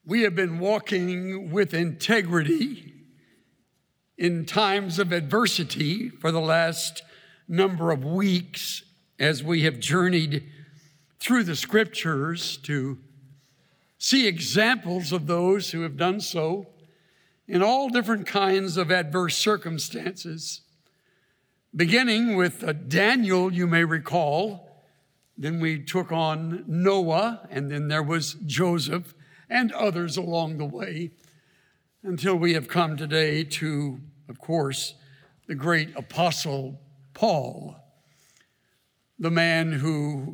We have been walking with integrity in times of adversity for the last number of weeks as we have journeyed through the scriptures to see examples of those who have done so in all different kinds of adverse circumstances. Beginning with Daniel, you may recall, then we took on Noah, and then there was Joseph and others along the way, until we have come today to, of course, the great apostle Paul, the man who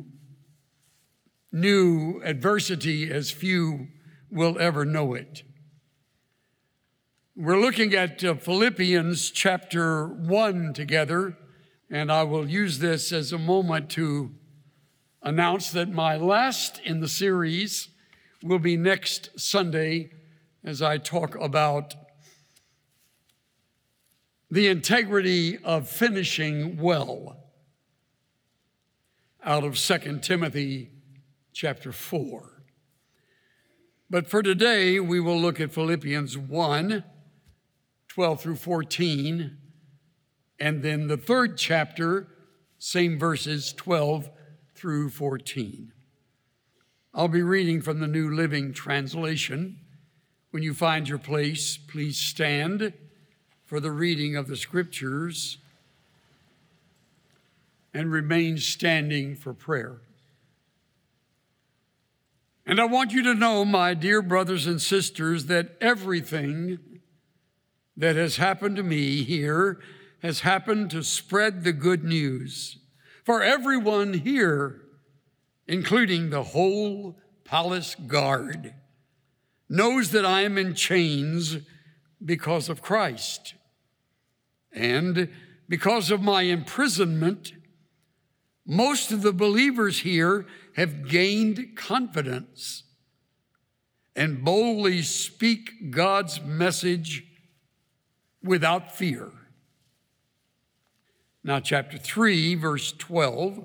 knew adversity as few will ever know it. We're looking at Philippians chapter 1 together, and I will use this as a moment to announce that my last in the series will be next Sunday as I talk about the integrity of finishing well out of 2 Timothy chapter 4. But for today, we will look at Philippians 1, 12 through 14, and then the third chapter, same verses 12 through 14. I'll be reading from the New Living Translation. When you find your place, please stand for the reading of the scriptures and remain standing for prayer. And I want you to know, my dear brothers and sisters, that everything that has happened to me here has happened to spread the good news. For everyone here, including the whole palace guard, knows that I am in chains because of Christ. And because of my imprisonment, most of the believers here have gained confidence and boldly speak God's message without fear. Now, chapter 3, verse 12.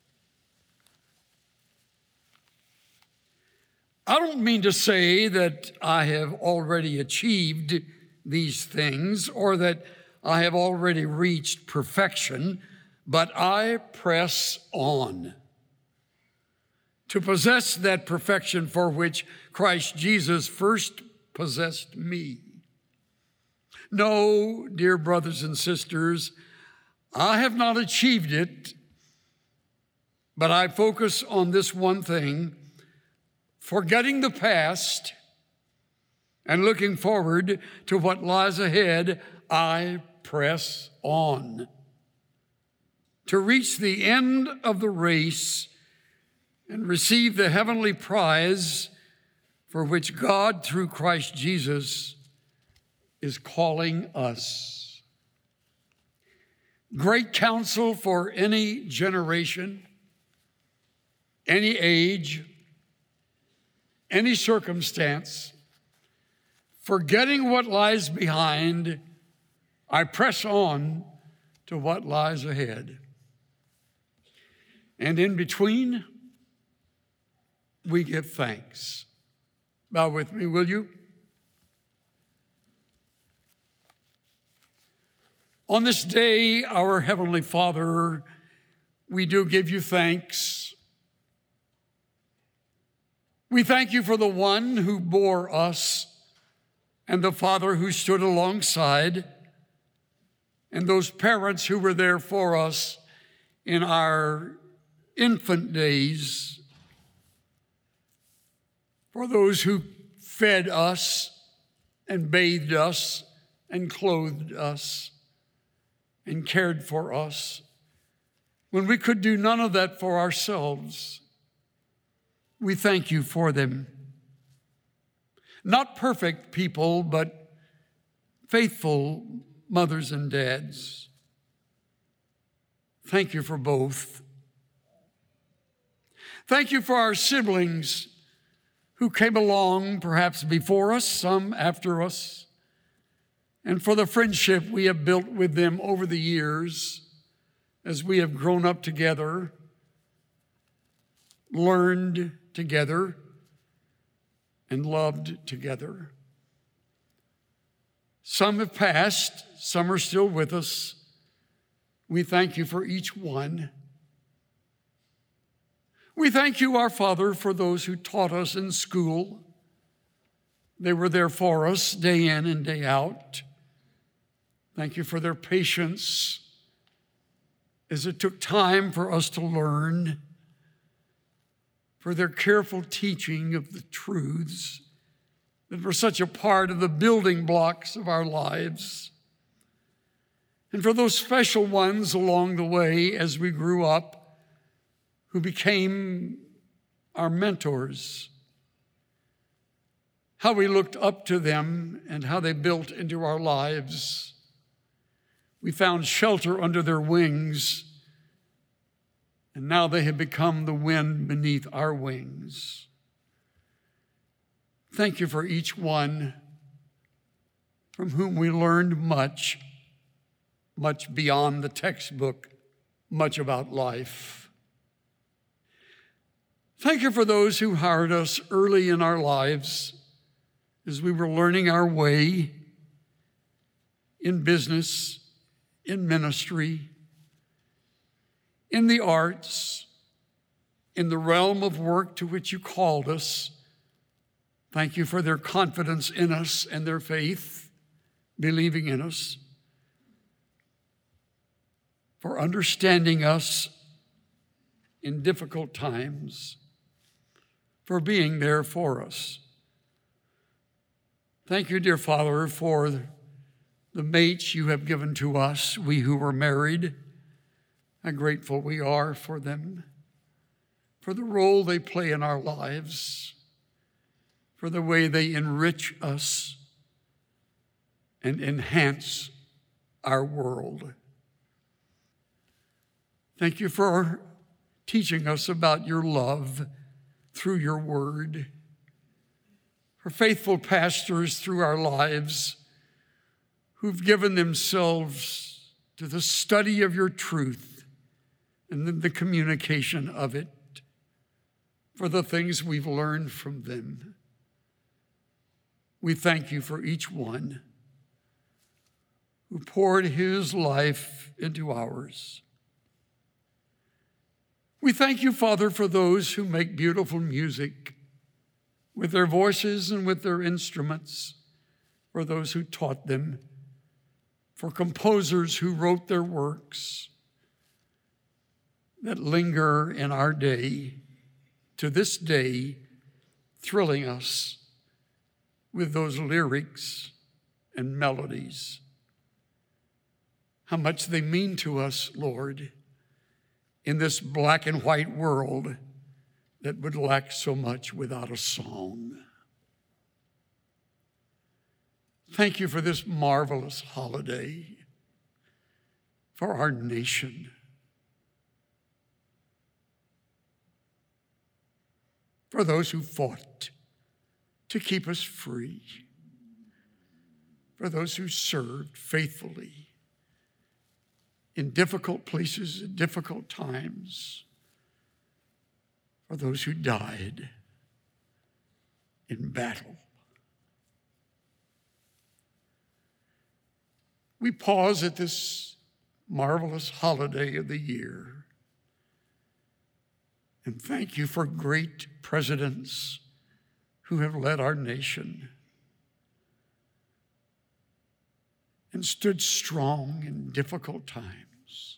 I don't mean to say that I have already achieved these things or that I have already reached perfection, but I press on to possess that perfection for which Christ Jesus first possessed me. No, dear brothers and sisters, I have not achieved it, but I focus on this one thing: forgetting the past and looking forward to what lies ahead, I press on to reach the end of the race and receive the heavenly prize for which God, through Christ Jesus, is calling us. Great counsel for any generation, any age, any circumstance. Forgetting what lies behind, I press on to what lies ahead. And in between, we give thanks. Bow with me, will you? On this day, our Heavenly Father, we do give you thanks. We thank you for the one who bore us and the father who stood alongside and those parents who were there for us in our infant days, for those who fed us and bathed us and clothed us and cared for us when we could do none of that for ourselves. We thank you for them. Not perfect people, but faithful mothers and dads. Thank you for both. Thank you for our siblings who came along perhaps before us, some after us, and for the friendship we have built with them over the years as we have grown up together, learned together, and loved together. Some have passed, some are still with us. We thank you for each one. We thank you, our Father, for those who taught us in school. They were there for us day in and day out. Thank you for their patience as it took time for us to learn, for their careful teaching of the truths that were such a part of the building blocks of our lives, and for those special ones along the way as we grew up who became our mentors, how we looked up to them and how they built into our lives. We found shelter under their wings, and now they have become the wind beneath our wings. Thank you for each one from whom we learned much, much beyond the textbook, much about life. Thank you for those who hired us early in our lives as we were learning our way in business, in ministry, in the arts, in the realm of work to which you called us. Thank you for their confidence in us and their faith, believing in us, for understanding us in difficult times, for being there for us. Thank you, dear Father, for the mates you have given to us, we who were married. How grateful we are for them, for the role they play in our lives, for the way they enrich us and enhance our world. Thank you for teaching us about your love through your word, for faithful pastors through our lives who've given themselves to the study of your truth and then the communication of it, for the things we've learned from them. We thank you for each one who poured his life into ours. We thank you, Father, for those who make beautiful music with their voices and with their instruments, for those who taught them, for composers who wrote their works that linger in our day, to this day, thrilling us with those lyrics and melodies. How much they mean to us, Lord, in this black and white world that would lack so much without a song. Thank you for this marvelous holiday for our nation. For those who fought to keep us free. For those who served faithfully in difficult places at difficult times. For those who died in battle. We pause at this marvelous holiday of the year and thank you for great presidents who have led our nation and stood strong in difficult times.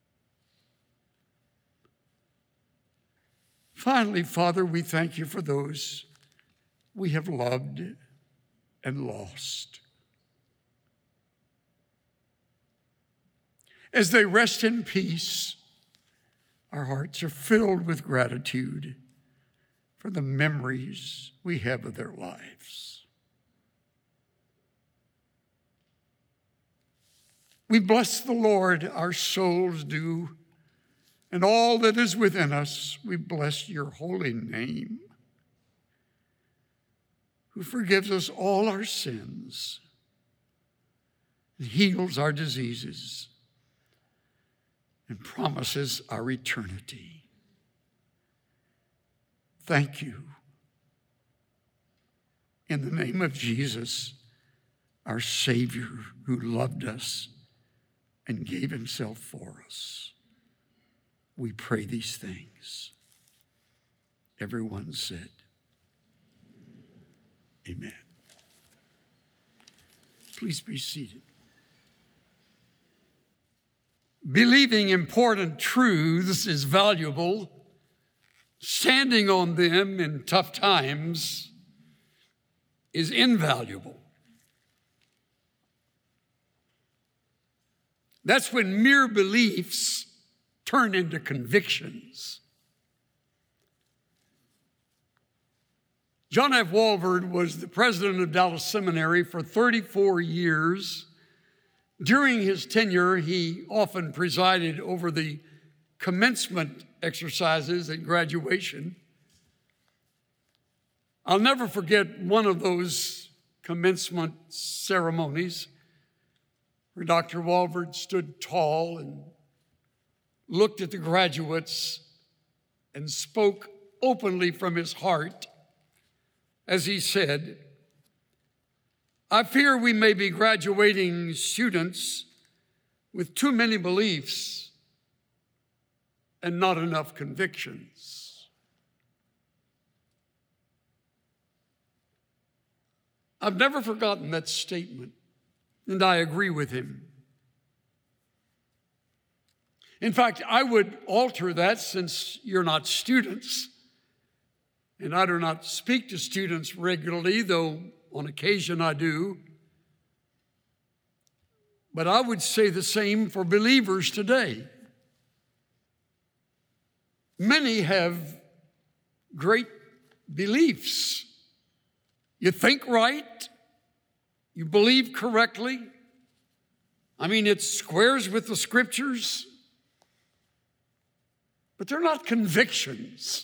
Finally, Father, we thank you for those we have loved and lost. As they rest in peace, our hearts are filled with gratitude for the memories we have of their lives. We bless the Lord, our souls do, and all that is within us, we bless your holy name, who forgives us all our sins and heals our diseases and promises our eternity. Thank you. in the name of Jesus, our Savior who loved us and gave himself for us. We pray these things. Everyone said, amen. Please be seated. Believing important truths is valuable. Standing on them in tough times is invaluable. That's when mere beliefs turn into convictions. John F. Walvoord was the president of Dallas Seminary for 34 years. During his tenure, he often presided over the commencement exercises at graduation. I'll never forget one of those commencement ceremonies where Dr. Walvoord stood tall and looked at the graduates and spoke openly from his heart as he said, "I fear we may be graduating students with too many beliefs and not enough convictions." I've never forgotten that statement, and I agree with him. In fact, I would alter that, since you're not students, and I do not speak to students regularly, though on occasion I do. But I would say the same for believers today. Many have great beliefs. You think right, you believe correctly. I mean, it squares with the scriptures, but they're not convictions.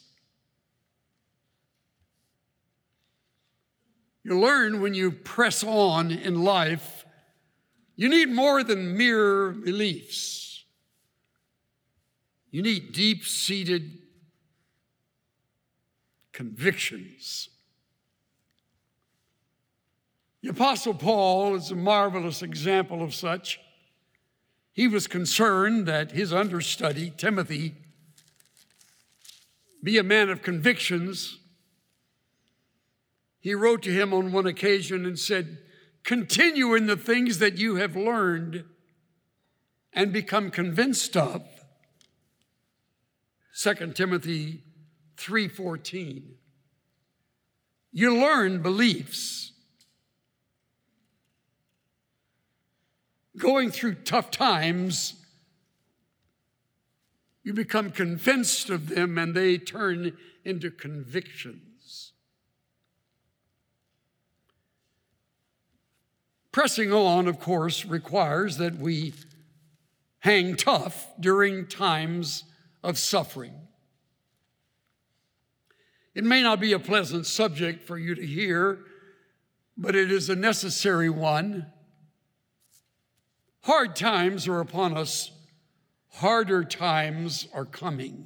You learn when you press on in life, you need more than mere beliefs. You need deep-seated convictions. The Apostle Paul is a marvelous example of such. He was concerned that his understudy, Timothy, be a man of convictions. He wrote to him on one occasion and said, "Continue in the things that you have learned and become convinced of." 2 Timothy 3:14. You learn beliefs. Going through tough times, you become convinced of them and they turn into convictions. Pressing on, of course, requires that we hang tough during times of suffering. It may not be a pleasant subject for you to hear, but it is a necessary one. Hard times are upon us. Harder times are coming.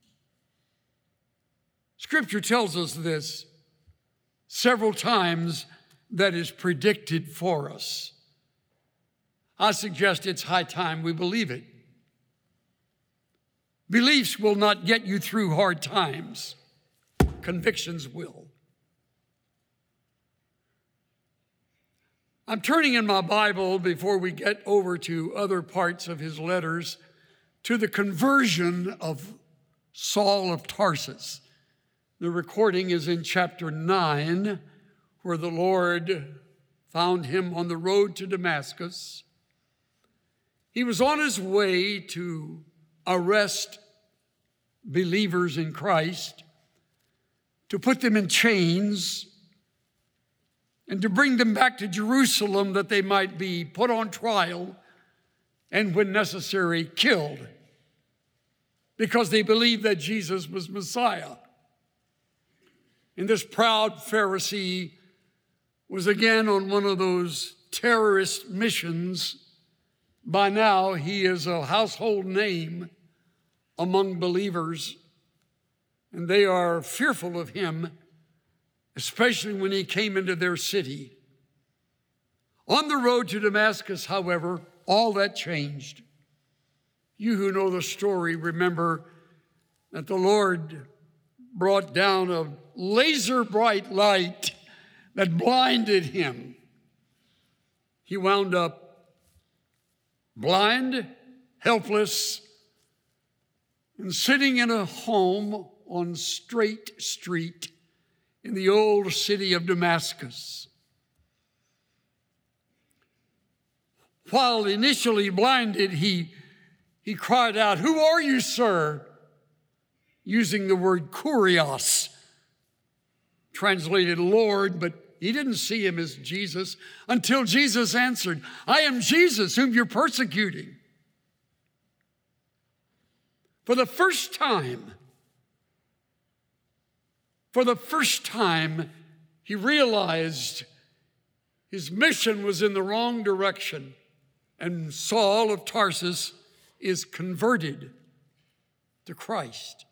Scripture tells us this several times, that is predicted for us. I suggest it's high time we believe it. Beliefs will not get you through hard times. Convictions will. I'm turning in my Bible, before we get over to other parts of his letters, to the conversion of Saul of Tarsus. The recording is in chapter 9, where the Lord found him on the road to Damascus. He was on his way to arrest believers in Christ, to put them in chains, and to bring them back to Jerusalem that they might be put on trial and, when necessary, killed, because they believed that Jesus was Messiah. And this proud Pharisee was again on one of those terrorist missions. By now, he is a household name among believers, and they are fearful of him, especially when he came into their city. On the road to Damascus, however, all that changed. You who know the story remember that the Lord brought down a laser bright light that blinded him. He wound up blind, helpless, and sitting in a home on Straight Street in the old city of Damascus. While initially blinded, he cried out, "Who are you, sir?" using the word kurios, translated Lord, but he didn't see him as Jesus until Jesus answered, "I am Jesus whom you're persecuting." For the first time, he realized his mission was in the wrong direction, and Saul of Tarsus is converted to Christ.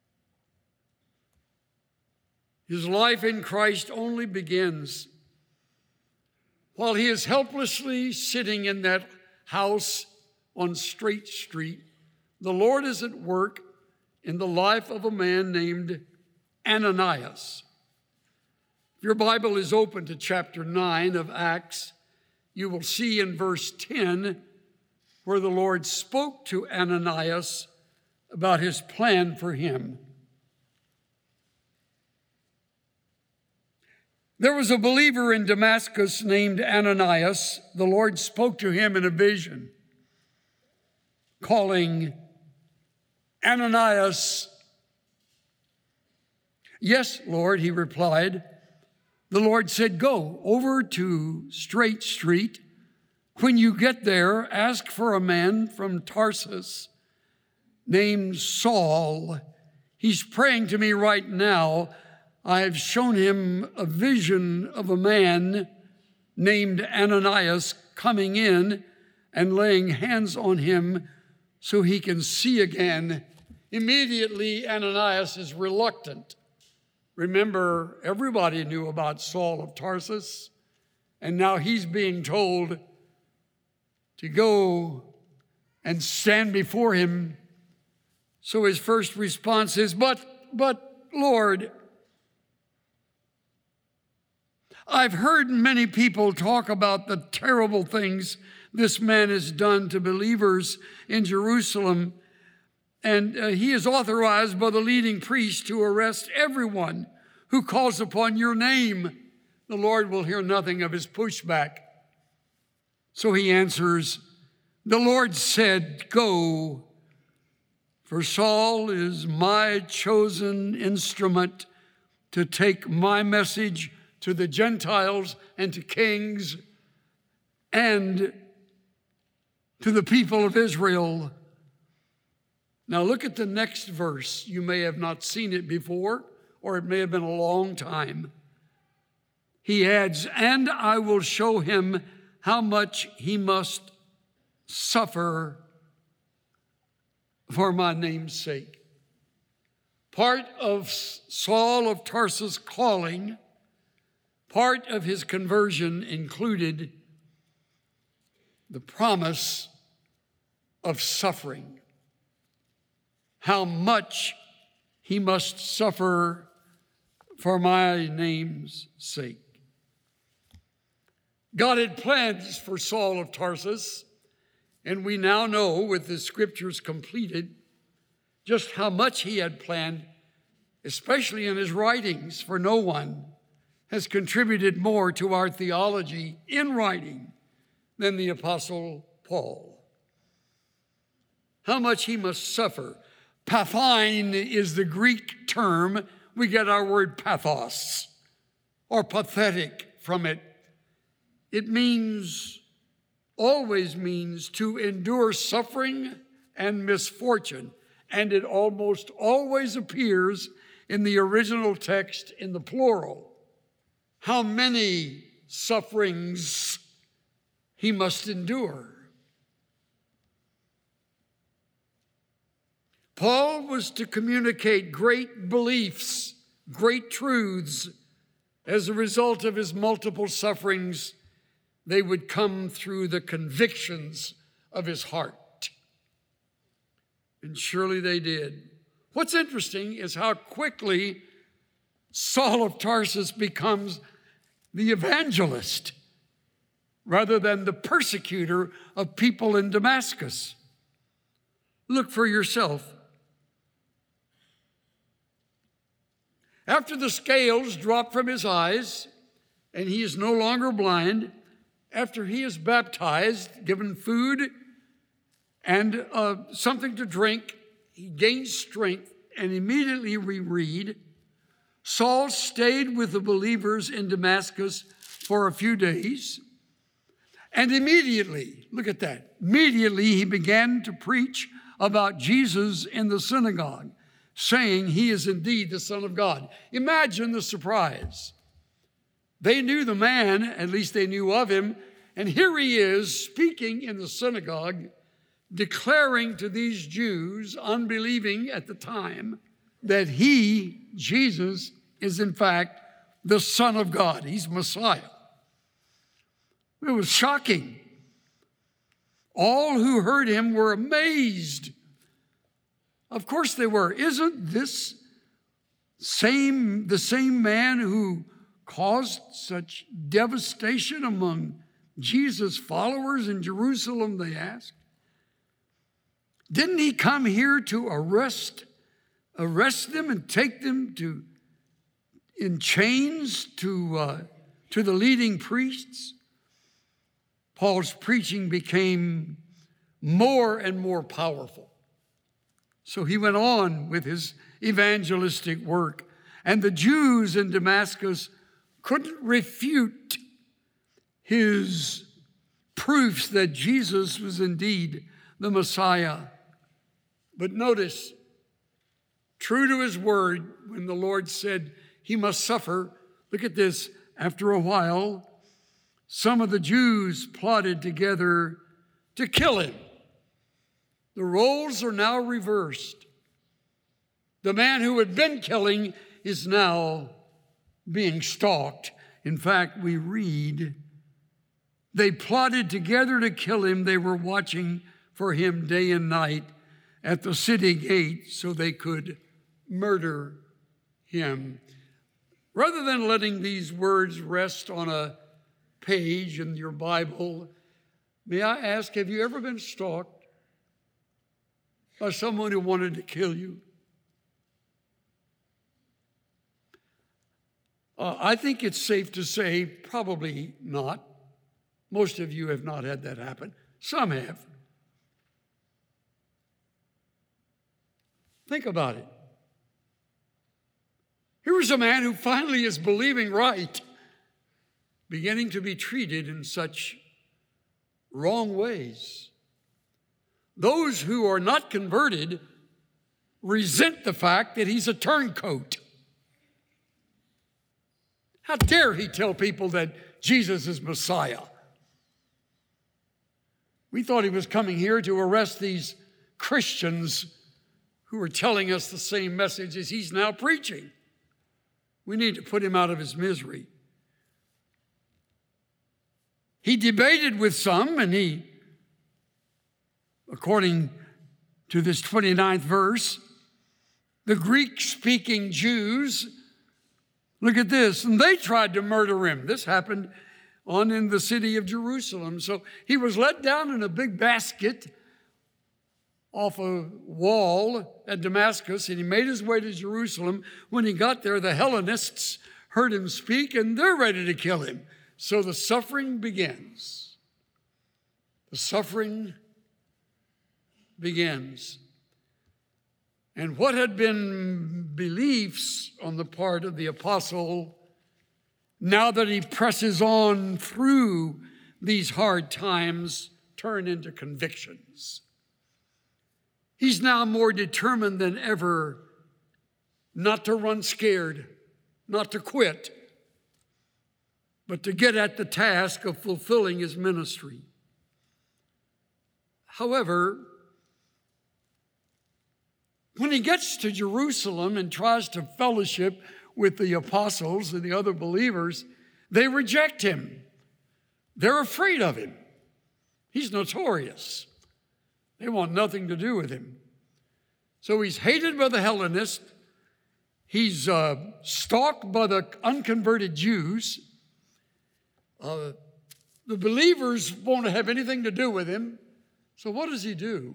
His life in Christ only begins while he is helplessly sitting in that house on Straight Street. The Lord is at work in the life of a man named Ananias. If your Bible is open to chapter 9 of Acts, you will see in verse 10 where the Lord spoke to Ananias about his plan for him. There was a believer in Damascus named Ananias. The Lord spoke to him in a vision, calling, "Ananias." "Yes, Lord," he replied. The Lord said, "Go over to Straight Street. When you get there, ask for a man from Tarsus named Saul. He's praying to me right now. I have shown him a vision of a man named Ananias coming in and laying hands on him so he can see again." Immediately, Ananias is reluctant. Remember, everybody knew about Saul of Tarsus, and now he's being told to go and stand before him. So his first response is, but Lord, I've heard many people talk about the terrible things this man has done to believers in Jerusalem, and he is authorized by the leading priest to arrest everyone who calls upon your name. The Lord will hear nothing of his pushback. So he answers, "The Lord said, go, for Saul is my chosen instrument to take my message to the Gentiles and to kings and to the people of Israel." Now look at the next verse. You may have not seen it before, or it may have been a long time. He adds, "And I will show him how much he must suffer for my name's sake." Part of Saul of Tarsus' calling, part of his conversion included the promise of suffering. How much he must suffer for my name's sake. God had plans for Saul of Tarsus, and we now know, with the scriptures completed, just how much he had planned, especially in his writings, for no one has contributed more to our theology in writing than the Apostle Paul. How much he must suffer. Pathine is the Greek term. We get our word pathos, or pathetic, from it. It always means to endure suffering and misfortune, and it almost always appears in the original text in the plural. How many sufferings he must endure. Paul was to communicate great beliefs, great truths, As a result of his multiple sufferings, they would come through the convictions of his heart. And surely they did. What's interesting is how quickly Saul of Tarsus becomes the evangelist rather than the persecutor of people in Damascus. Look for yourself. After the scales drop from his eyes and he is no longer blind, after he is baptized, given food and something to drink, he gains strength, and immediately we read, Saul stayed with the believers in Damascus for a few days, and immediately, look at that, immediately he began to preach about Jesus in the synagogue, saying he is indeed the Son of God. Imagine the surprise. They knew the man, at least they knew of him, and here he is speaking in the synagogue, declaring to these Jews, unbelieving at the time, that he, Jesus, is in fact the Son of God. He's Messiah. It was shocking. All who heard him were amazed. Of course they were. Isn't this the same man who caused such devastation among Jesus' followers in Jerusalem, they asked? Didn't he come here to arrest them and take them in chains to the leading priests? Paul's preaching became more and more powerful. So he went on with his evangelistic work, and the Jews in Damascus couldn't refute his proofs that Jesus was indeed the Messiah. But notice, true to his word, when the Lord said he must suffer, look at this, after a while, some of the Jews plotted together to kill him. The roles are now reversed. The man who had been killing is now being stalked. In fact, we read, they plotted together to kill him. They were watching for him day and night at the city gate so they could murder him. Rather than letting these words rest on a page in your Bible, may I ask, have you ever been stalked by someone who wanted to kill you? I think it's safe to say probably not. Most of you have not had that happen. Some have. Think about it. Here was a man who finally is believing right, beginning to be treated in such wrong ways. Those who are not converted resent the fact that he's a turncoat. How dare he tell people that Jesus is Messiah? We thought he was coming here to arrest these Christians who are telling us the same message as he's now preaching. We need to put him out of his misery. He debated with some, and he, according to this 29th verse, the Greek-speaking Jews, look at this, and they tried to murder him. This happened in the city of Jerusalem. So he was let down in a big basket off a wall at Damascus, and he made his way to Jerusalem. When he got there, the Hellenists heard him speak, and they're ready to kill him. So the suffering begins. The suffering begins. And what had been beliefs on the part of the apostle, now that he presses on through these hard times, turn into convictions. He's now more determined than ever not to run scared, not to quit, but to get at the task of fulfilling his ministry. However, when he gets to Jerusalem and tries to fellowship with the apostles and the other believers, they reject him. They're afraid of him. He's notorious. They want nothing to do with him. So he's hated by the Hellenists. He's stalked by the unconverted Jews. The believers won't have anything to do with him. So what does he do?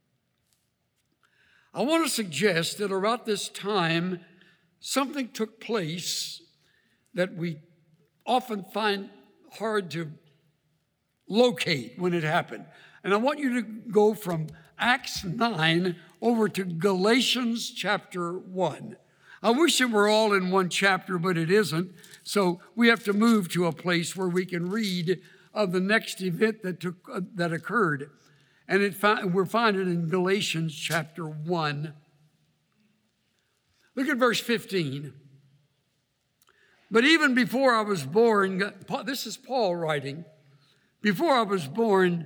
I want to suggest that around this time, something took place that we often find hard to locate when it happened. And I want you to go from Acts 9 over to Galatians chapter 1. I wish it were all in one chapter, but it isn't. So we have to move to a place where we can read of the next event that occurred. And we'll find it in Galatians chapter 1. Look at verse 15. But even before I was born, this is Paul writing, before I was born,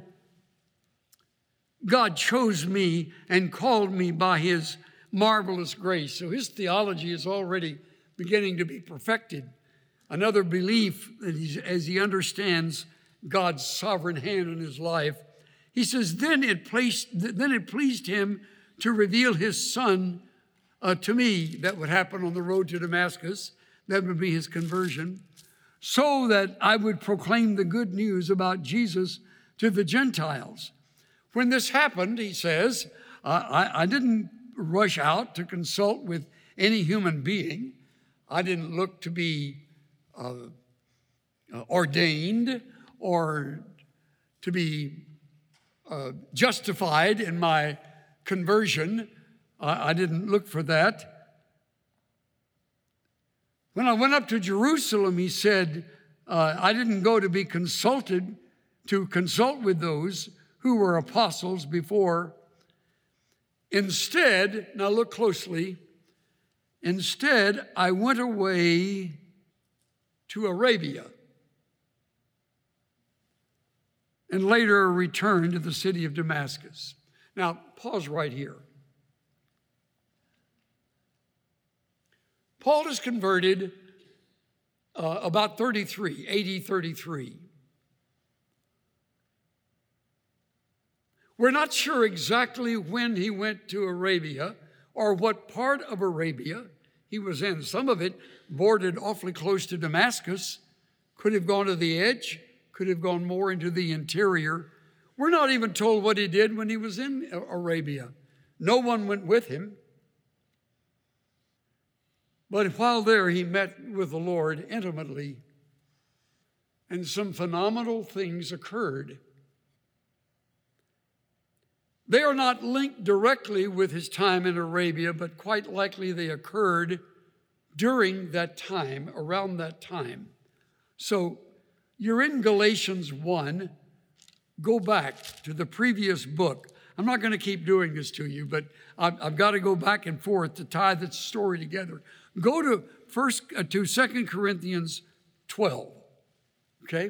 God chose me and called me by his marvelous grace. So his theology is already beginning to be perfected. Another belief that as he understands God's sovereign hand in his life. He says, then it pleased him to reveal his son to me. That would happen on the road to Damascus. That would be his conversion. So that I would proclaim the good news about Jesus to the Gentiles. When this happened, he says, I didn't rush out to consult with any human being. I didn't look to be ordained or to be justified in my conversion. I didn't look for that. When I went up to Jerusalem, he said, I didn't go to be consulted, to consult with those who were apostles before. Instead, now look closely, instead I went away to Arabia and later returned to the city of Damascus. Now, pause right here. Paul is converted about 33, AD 33. We're not sure exactly when he went to Arabia or what part of Arabia he was in. Some of it bordered awfully close to Damascus, could have gone to the edge, could have gone more into the interior. We're not even told what he did when he was in Arabia. No one went with him. But while there, he met with the Lord intimately, and some phenomenal things occurred. They are not linked directly with his time in Arabia, but quite likely they occurred during that time, around that time. So you're in Galatians 1. Go back to the previous book. I'm not going to keep doing this to you, but I've got to go back and forth to tie this story together. Go to 2 Corinthians 12, okay?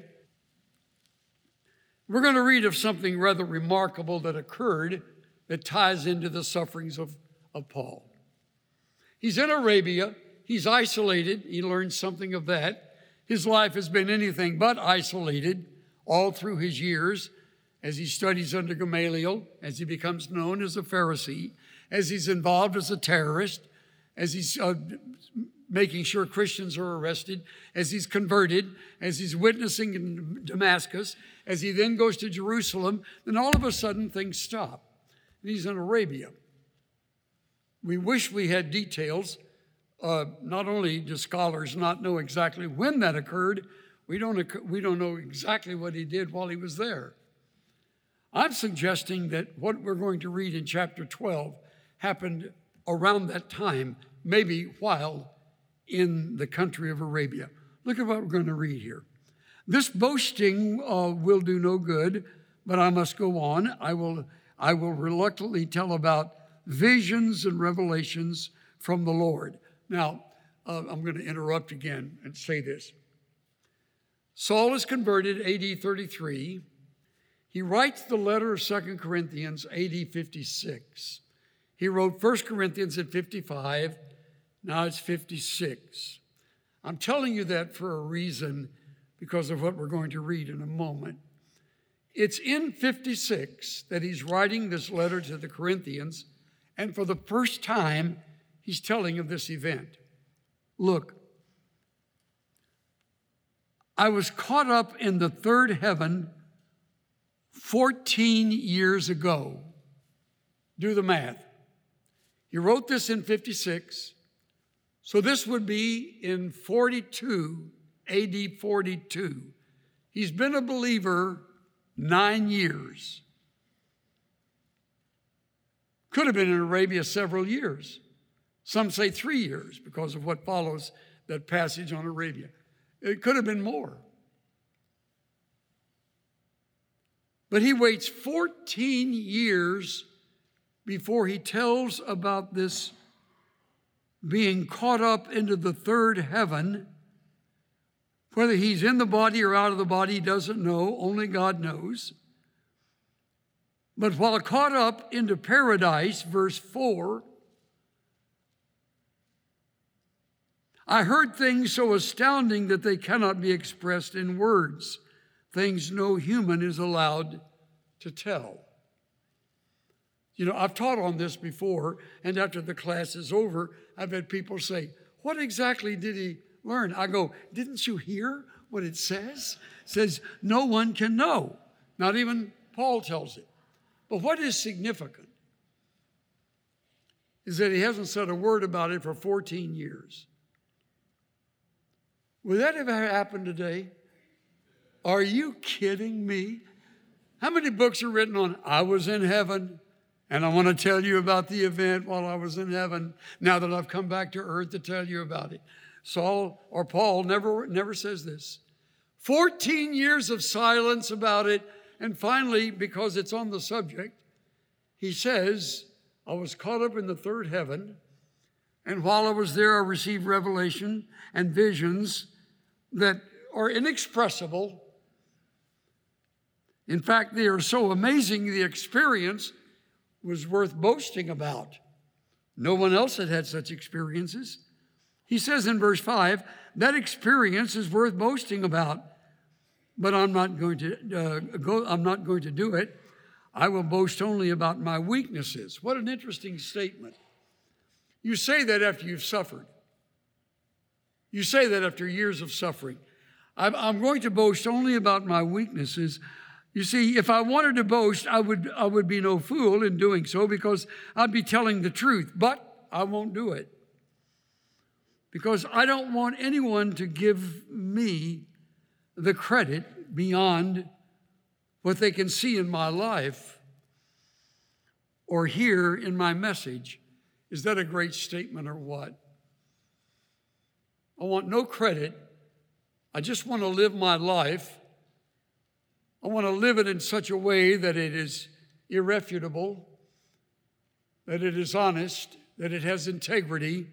We're going to read of something rather remarkable that occurred that ties into the sufferings of Paul. He's in Arabia. He's isolated. He learns something of that. His life has been anything but isolated all through his years as he studies under Gamaliel, as he becomes known as a Pharisee, as he's involved as a terrorist, as he's making sure Christians are arrested, as he's converted, as he's witnessing in Damascus, as he then goes to Jerusalem, then all of a sudden things stop. And he's in Arabia. We wish we had details. Not only do scholars not know exactly when that occurred, we don't know exactly what he did while he was there. I'm suggesting that what we're going to read in chapter 12 happened around that time, maybe while in the country of Arabia. Look at what we're going to read here. This boasting will do no good, but I must go on. I will reluctantly tell about visions and revelations from the Lord. Now, I'm going to interrupt again and say this. Saul is converted AD 33. He writes the letter of 2 Corinthians AD 56. He wrote 1 Corinthians at 55, Now it's 56. I'm telling you that for a reason, because of what we're going to read in a moment. It's in 56 that he's writing this letter to the Corinthians, and for the first time, he's telling of this event. Look, I was caught up in the third heaven 14 years ago. Do the math. He wrote this in 56, so this would be in 42, AD 42. He's been a believer 9 years. Could have been in Arabia several years. Some say 3 years because of what follows that passage on Arabia. It could have been more. But he waits 14 years before he tells about this being caught up into the third heaven. Whether he's in the body or out of the body, he doesn't know. Only God knows. But while caught up into paradise, verse 4, I heard things so astounding that they cannot be expressed in words, things no human is allowed to tell. You know, I've taught on this before, and after the class is over, I've had people say, what exactly did he learn? I go, didn't you hear what it says? It says, no one can know. Not even Paul tells it. But what is significant is that he hasn't said a word about it for 14 years. Would that ever happen today? Are you kidding me? How many books are written on, I was in heaven, and I want to tell you about the event while I was in heaven, now that I've come back to earth to tell you about it. Saul or Paul never says this. 14 years of silence about it, and finally, because it's on the subject, he says, I was caught up in the third heaven, and while I was there, I received revelation and visions that are inexpressible. In fact, they are so amazing, the experience was worth boasting about. No one else had had such experiences. He says in verse 5, that experience is worth boasting about, but I'm not going to do it. I will boast only about my weaknesses. What an interesting statement. You say that after you've suffered. You say that after years of suffering. I'm going to boast only about my weaknesses. You see, if I wanted to boast, I would be no fool in doing so, because I'd be telling the truth, but I won't do it. Because I don't want anyone to give me the credit beyond what they can see in my life or hear in my message. Is that a great statement or what? I want no credit. I just want to live my life. I want to live it in such a way that it is irrefutable, that it is honest, that it has integrity.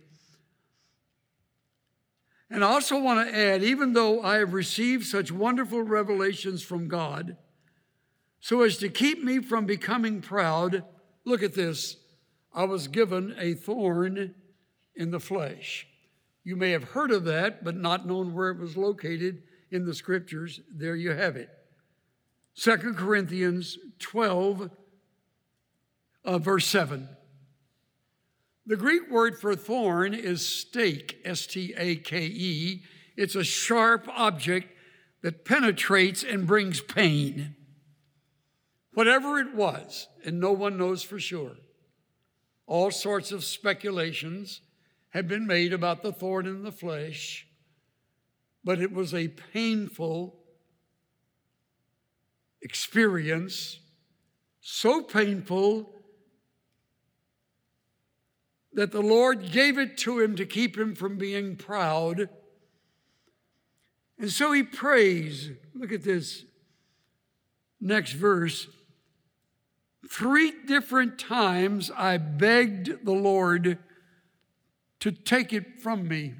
And I also want to add, even though I have received such wonderful revelations from God, so as to keep me from becoming proud, look at this, I was given a thorn in the flesh. You may have heard of that, but not known where it was located in the scriptures. There you have it. 2 Corinthians 12, verse 7. The Greek word for thorn is stake, S-T-A-K-E. It's a sharp object that penetrates and brings pain. Whatever it was, and no one knows for sure. All sorts of speculations have been made about the thorn in the flesh, but it was a painful experience, so painful that the Lord gave it to him to keep him from being proud. And so he prays. Look at this next verse. 3 different times I begged the Lord to take it from me.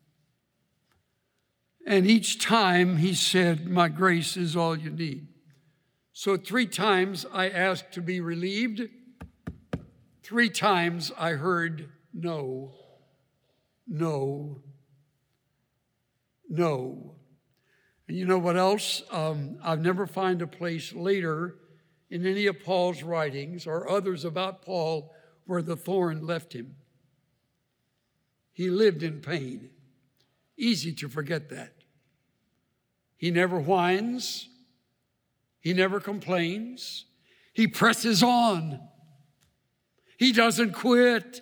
And each time he said, my grace is all you need. So 3 times I asked to be relieved. 3 times I heard no. no, no. And you know what else? I've never found a place later in any of Paul's writings or others about Paul where the thorn left him. He lived in pain. Easy to forget that. He never whines. He never complains. He presses on. He doesn't quit.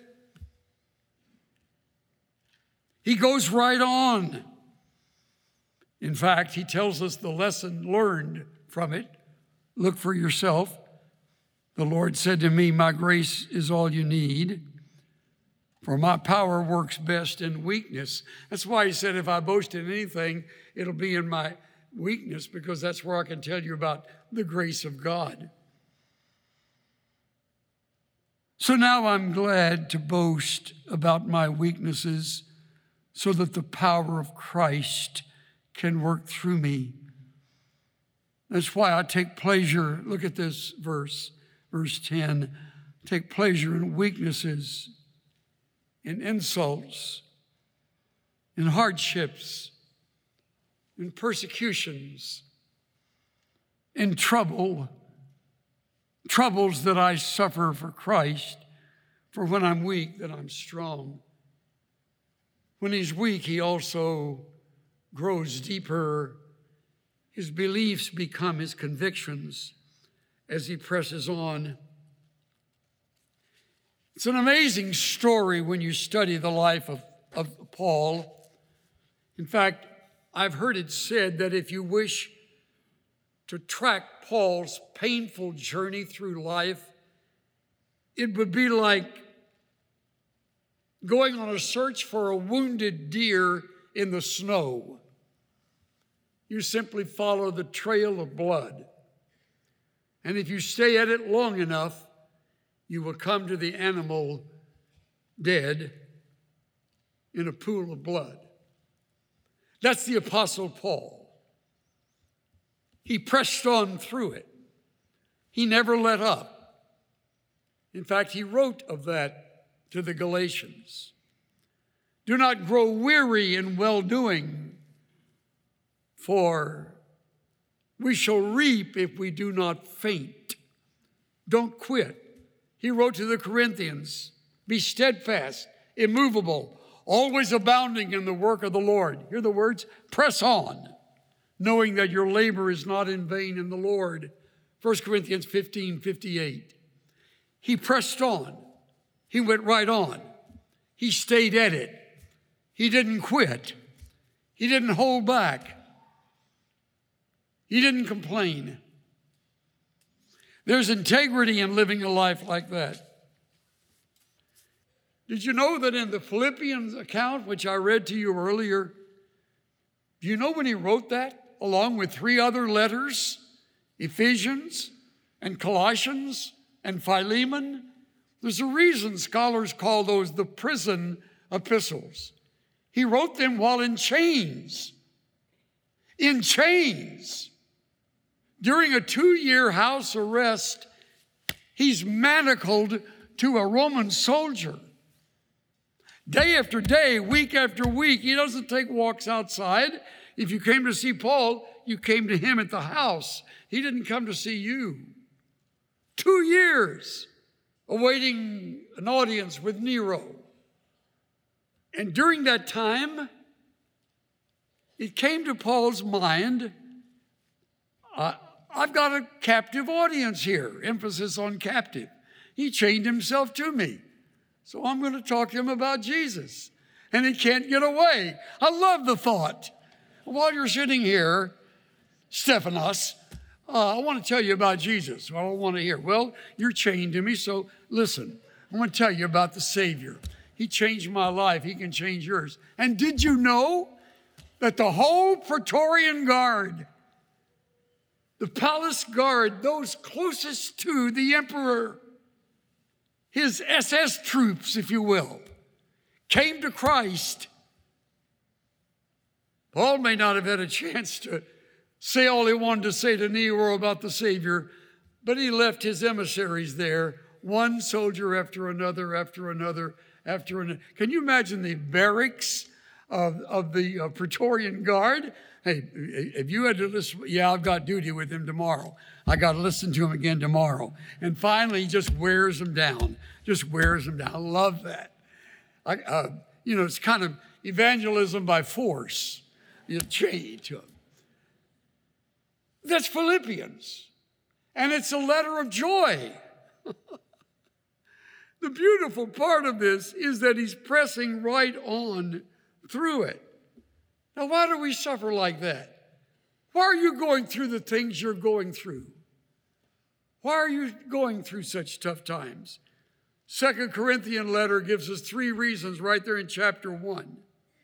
He goes right on. In fact, he tells us the lesson learned from it. Look for yourself. The Lord said to me, my grace is all you need, for my power works best in weakness. That's why he said, if I boast in anything, it'll be in my weakness, because that's where I can tell you about the grace of God. So now I'm glad to boast about my weaknesses so that the power of Christ can work through me. That's why I take pleasure. Look at this verse 10. Take pleasure in weaknesses, in insults, in hardships, in persecutions, in troubles that I suffer for Christ. For when I'm weak, then I'm strong. When he's weak, he also grows deeper. His beliefs become his convictions as he presses on. It's an amazing story when you study the life of Paul. In fact, I've heard it said that if you wish to track Paul's painful journey through life, it would be like going on a search for a wounded deer in the snow. You simply follow the trail of blood. And if you stay at it long enough, you will come to the animal dead in a pool of blood. That's the Apostle Paul. He pressed on through it. He never let up. In fact, he wrote of that to the Galatians. Do not grow weary in well-doing, for we shall reap if we do not faint. Don't quit. He wrote to the Corinthians, be steadfast, immovable, always abounding in the work of the Lord. Hear the words, press on, knowing that your labor is not in vain in the Lord. 1 Corinthians 15:58. He pressed on. He went right on. He stayed at it. He didn't quit. He didn't hold back. He didn't complain. There's integrity in living a life like that. Did you know that in the Philippians account, which I read to you earlier, do you know when he wrote that, along with 3 other letters, Ephesians and Colossians and Philemon? There's a reason scholars call those the prison epistles. He wrote them while in chains. In chains. During a 2-year house arrest, he's manacled to a Roman soldier. Day after day, week after week, he doesn't take walks outside. If you came to see Paul, you came to him at the house. He didn't come to see you. 2 years awaiting an audience with Nero. And during that time, it came to Paul's mind, I've got a captive audience here, emphasis on captive. He chained himself to me. So I'm going to talk to him about Jesus. And he can't get away. I love the thought. While you're sitting here, Stephanos, I want to tell you about Jesus. Well, I want to hear. Well, you're chained to me, so listen. I want to tell you about the Savior. He changed my life. He can change yours. And did you know that the whole Praetorian Guard, the palace guard, those closest to the emperor, his SS troops, if you will, came to Christ? Paul may not have had a chance to say all he wanted to say to Nero about the Savior, but he left his emissaries there, one soldier after another, Can you imagine the barracks of the Praetorian Guard? Hey, if you had to listen, yeah, I've got duty with him tomorrow. I got to listen to him again tomorrow. And finally, he just wears them down. Just wears them down. I love that. It's kind of evangelism by force. You chain to him. That's Philippians. And it's a letter of joy. The beautiful part of this is that he's pressing right on through it. Now, why do we suffer like that? Why are you going through the things you're going through? Why are you going through such tough times? 2 Corinthians letter gives us 3 reasons right there in chapter 1.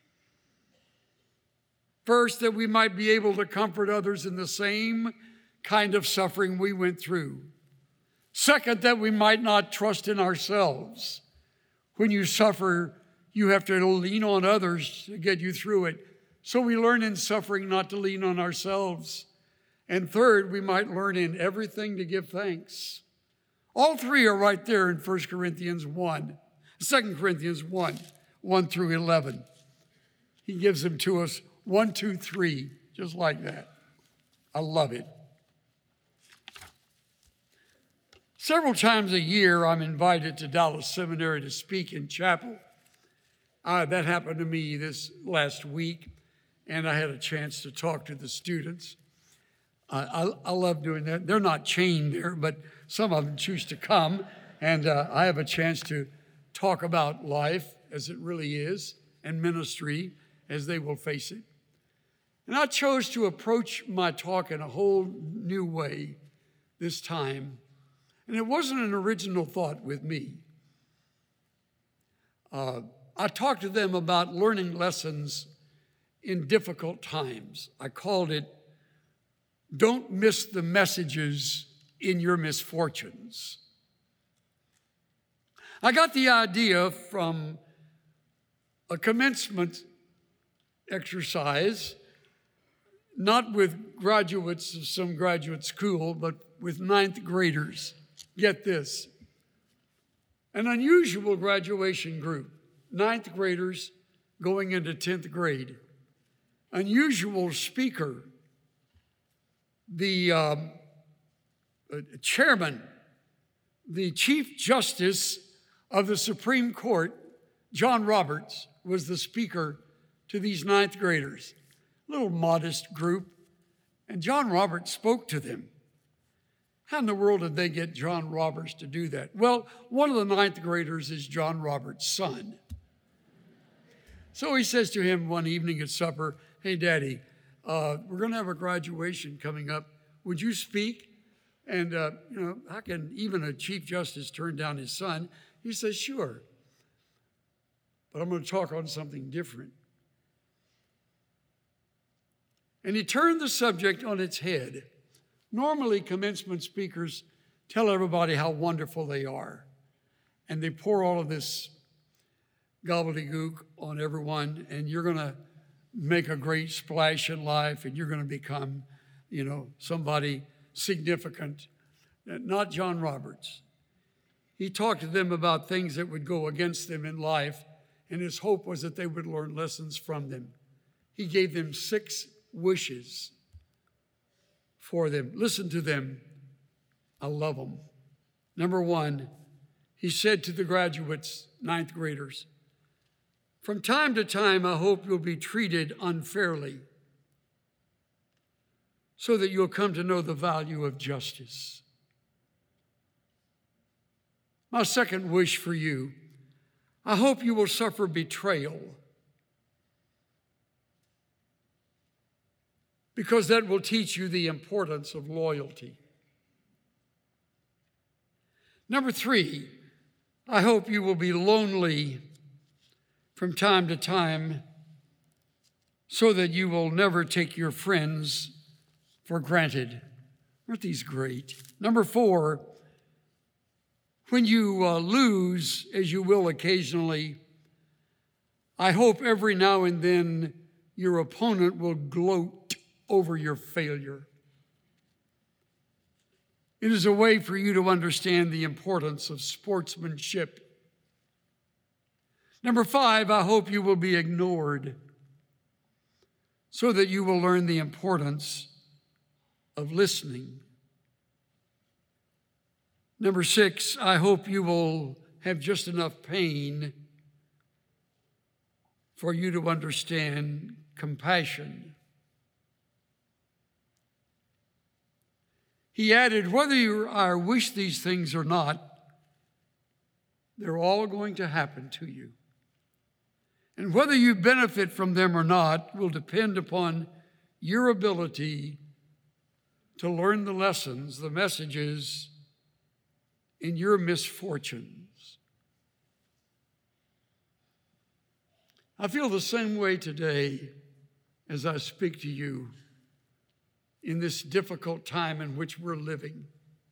First, that we might be able to comfort others in the same kind of suffering we went through. Second, that we might not trust in ourselves. When you suffer, you have to lean on others to get you through it. So we learn in suffering not to lean on ourselves. And third, we might learn in everything to give thanks. All 3 are right there in 2 Corinthians 1, one through 11. He gives them to us 1, 2, 3, just like that. I love it. Several times a year, I'm invited to Dallas Seminary to speak in chapel. That happened to me this last week, and I had a chance to talk to the students. I love doing that. They're not chained there, but some of them choose to come, and I have a chance to talk about life as it really is and ministry as they will face it. And I chose to approach my talk in a whole new way this time, and it wasn't an original thought with me. I talked to them about learning lessons in difficult times. I called it, "Don't miss the messages in your misfortunes." I got the idea from a commencement exercise, not with graduates of some graduate school, but with 9th graders. Get this. An unusual graduation group, 9th graders going into 10th grade. Unusual speaker, the chairman, the Chief Justice of the Supreme Court, John Roberts, was the speaker to these 9th graders. A little modest group. And John Roberts spoke to them. How in the world did they get John Roberts to do that? Well, one of the 9th graders is John Roberts' son. So he says to him one evening at supper, "Hey, Daddy, we're going to have a graduation coming up. Would you speak?" And, how can even a Chief Justice turn down his son? He says, "Sure, but I'm going to talk on something different." And he turned the subject on its head. Normally, commencement speakers tell everybody how wonderful they are, and they pour all of this gobbledygook on everyone, and you're going to make a great splash in life, and you're going to become, somebody significant. Not John Roberts. He talked to them about things that would go against them in life, and his hope was that they would learn lessons from them. He gave them 6 wishes for them. Listen to them. I love them. Number 1, he said to the graduates, 9th graders, "From time to time, I hope you'll be treated unfairly so that you'll come to know the value of justice." My second wish for you, I hope you will suffer betrayal, because that will teach you the importance of loyalty. Number 3, I hope you will be lonely from time to time so that you will never take your friends for granted. Aren't these great? Number 4, when you lose, as you will occasionally, I hope every now and then your opponent will gloat over your failure. It is a way for you to understand the importance of sportsmanship. Number 5, I hope you will be ignored so that you will learn the importance of listening. Number 6, I hope you will have just enough pain for you to understand compassion. He added, whether you wish these things or not, they're all going to happen to you. And whether you benefit from them or not will depend upon your ability to learn the lessons, the messages in your misfortunes. I feel the same way today as I speak to you in this difficult time in which we're living.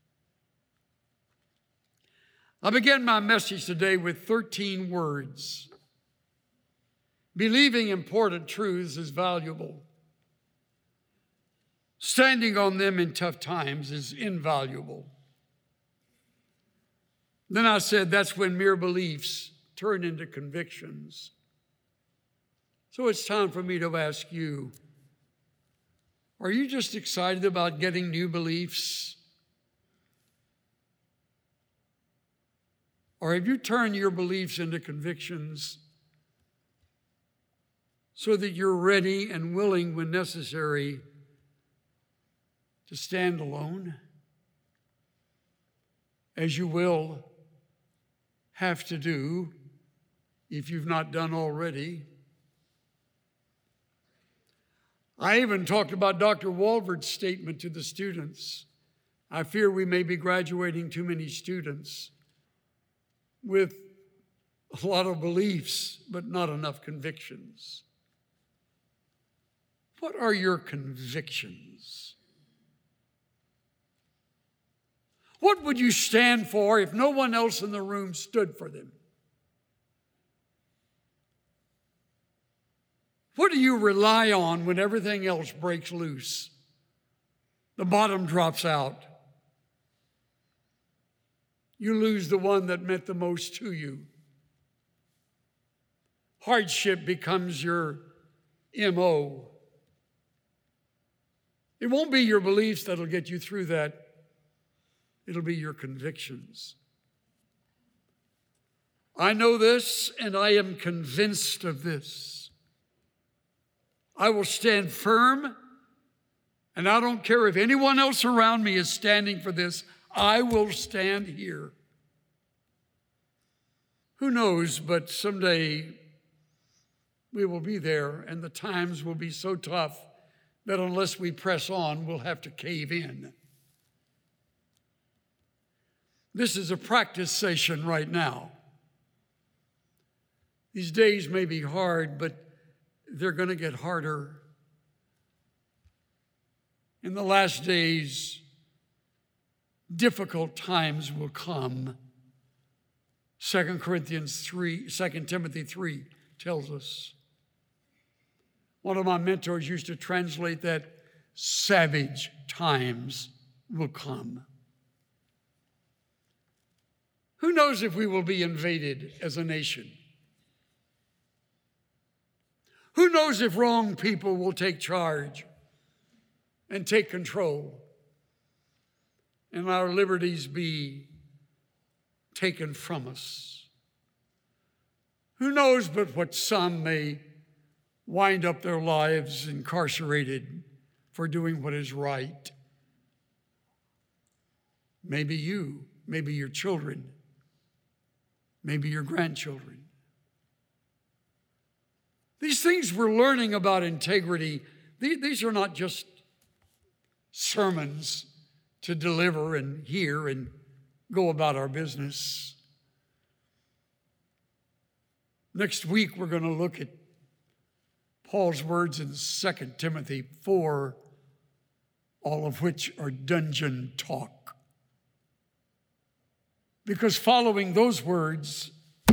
I began my message today with 13 words. Believing important truths is valuable. Standing on them in tough times is invaluable. Then I said that's when mere beliefs turn into convictions. So it's time for me to ask you, are you just excited about getting new beliefs? Or have you turned your beliefs into convictions so that you're ready and willing when necessary to stand alone, as you will have to do if you've not done already? I even talked about Dr. Walvoord's statement to the students. I fear we may be graduating too many students with a lot of beliefs, but not enough convictions. What are your convictions? What would you stand for if no one else in the room stood for them? What do you rely on when everything else breaks loose? The bottom drops out. You lose the one that meant the most to you. Hardship becomes your MO. It won't be your beliefs that'll get you through that. It'll be your convictions. I know this, and I am convinced of this. I will stand firm, and I don't care if anyone else around me is standing for this. I will stand here. Who knows, but someday we will be there, and the times will be so tough that unless we press on, we'll have to cave in. This is a practice session right now. These days may be hard, but they're going to get harder. In the last days, difficult times will come. 2 Timothy 3 tells us. One of my mentors used to translate that, savage times will come. Who knows if we will be invaded as a nation? Who knows if wrong people will take charge and take control and our liberties be taken from us? Who knows but what some may wind up their lives incarcerated for doing what is right? Maybe you, maybe your children, maybe your grandchildren. These things we're learning about integrity, these are not just sermons to deliver and hear and go about our business. Next week, we're going to look at Paul's words in 2 Timothy 4, all of which are dungeon talk. Because following those words,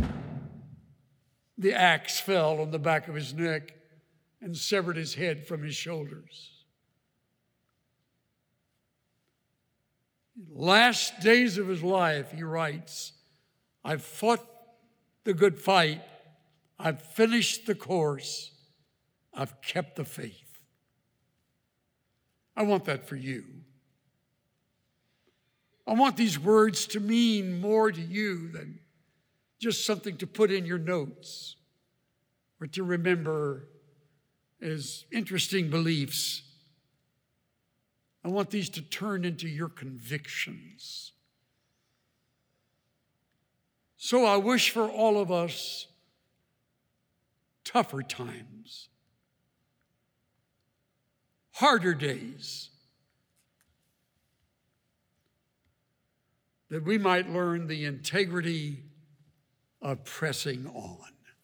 the axe fell on the back of his neck and severed his head from his shoulders. Last days of his life, he writes, I've fought the good fight, I've finished the course. I've kept the faith. I want that for you. I want these words to mean more to you than just something to put in your notes or to remember as interesting beliefs. I want these to turn into your convictions. So I wish for all of us tougher times, harder days, that we might learn the integrity of pressing on.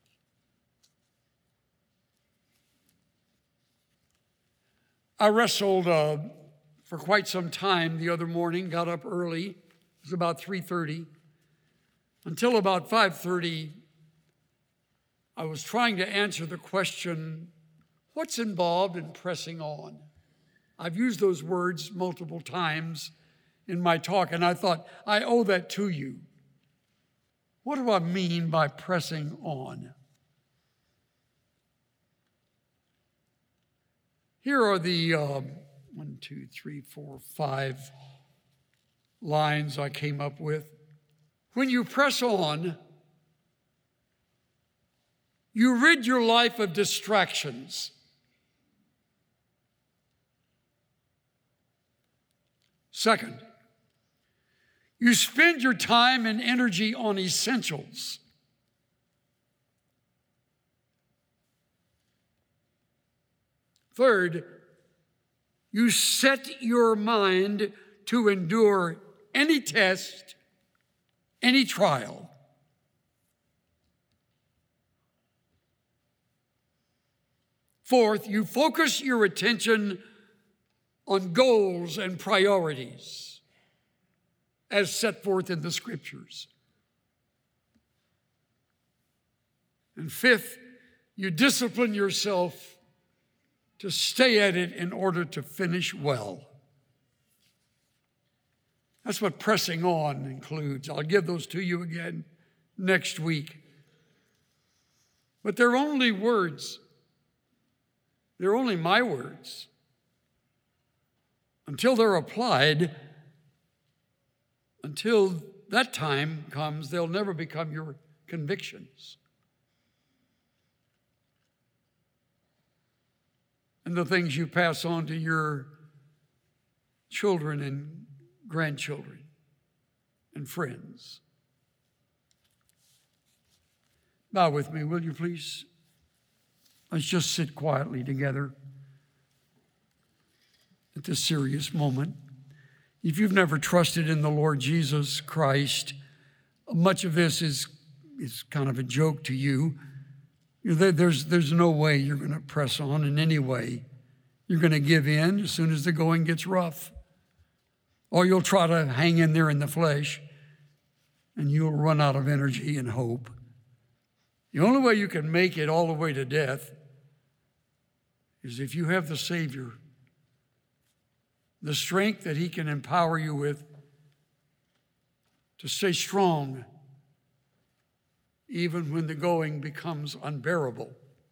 I wrestled for quite some time the other morning, got up early. It was about 3:30. Until about 5:30, I was trying to answer the question, what's involved in pressing on? I've used those words multiple times in my talk, and I thought, I owe that to you. What do I mean by pressing on? Here are the 5 lines I came up with. When you press on, you rid your life of distractions. Second, you spend your time and energy on essentials. Third, you set your mind to endure any test, any trial. Fourth, you focus your attention on goals and priorities as set forth in the Scriptures. And fifth, you discipline yourself to stay at it in order to finish well. That's what pressing on includes. I'll give those to you again next week. But they're only words. They're only my words. Until they're applied, until that time comes, they'll never become your convictions. And the things you pass on to your children and grandchildren and friends. Bow with me, will you please? Let's just sit quietly together at this serious moment. If you've never trusted in the Lord Jesus Christ, much of this is kind of a joke to you. There's no way you're going to press on in any way. You're going to give in as soon as the going gets rough. Or you'll try to hang in there in the flesh, and you'll run out of energy and hope. The only way you can make it all the way to death is if you have the Savior, the strength that He can empower you with to stay strong even when the going becomes unbearable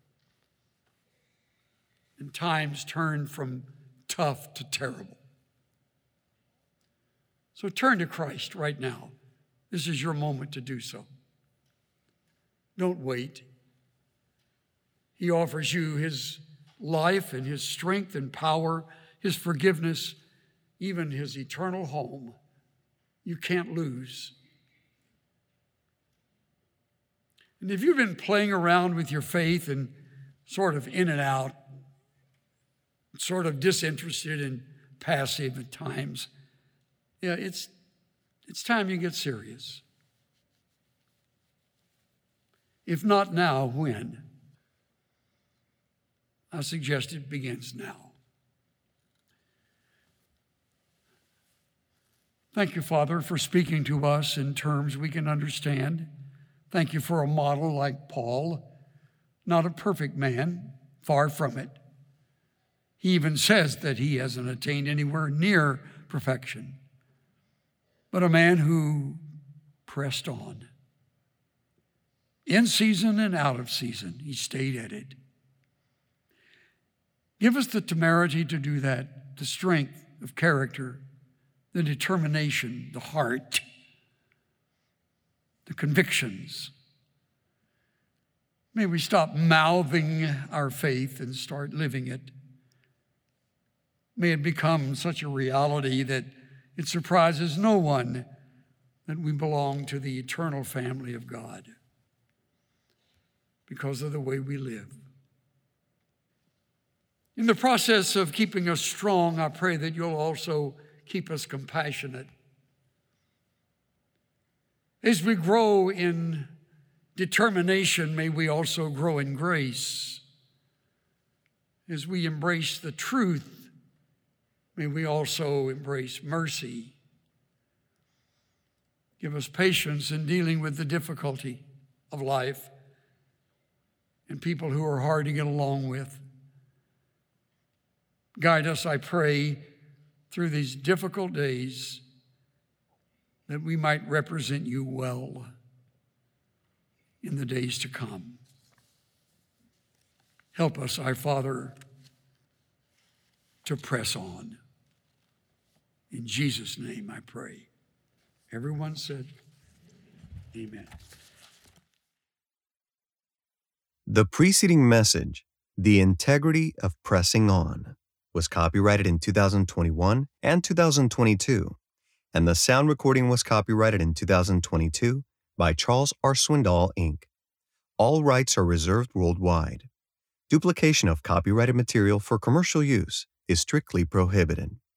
and times turn from tough to terrible. So turn to Christ right now. This is your moment to do so. Don't wait. He offers you His life and His strength and power, His forgiveness, even His eternal home. You can't lose. And if you've been playing around with your faith and sort of in and out, sort of disinterested and passive at times, it's time you get serious. If not now, when? I suggest it begins now. Thank you, Father, for speaking to us in terms we can understand. Thank you for a model like Paul, not a perfect man, far from it. He even says that he hasn't attained anywhere near perfection, but a man who pressed on In season and out of season, he stayed at it. Give us the temerity to do that, the strength of character, the determination, the heart, the convictions. May we stop mouthing our faith and start living it. May it become such a reality that it surprises no one that we belong to the eternal family of God because of the way we live. In the process of keeping us strong, I pray that you'll also keep us compassionate. As we grow in determination, may we also grow in grace. As we embrace the truth, may we also embrace mercy. Give us patience in dealing with the difficulty of life and people who are hard to get along with. Guide us, I pray, through these difficult days that we might represent you well in the days to come. Help us, our Father, to press on. In Jesus' name I pray. Everyone said, amen. The preceding message, The Integrity of Pressing On, was copyrighted in 2021 and 2022, and the sound recording was copyrighted in 2022 by Charles R. Swindoll, Inc. All rights are reserved worldwide. Duplication of copyrighted material for commercial use is strictly prohibited.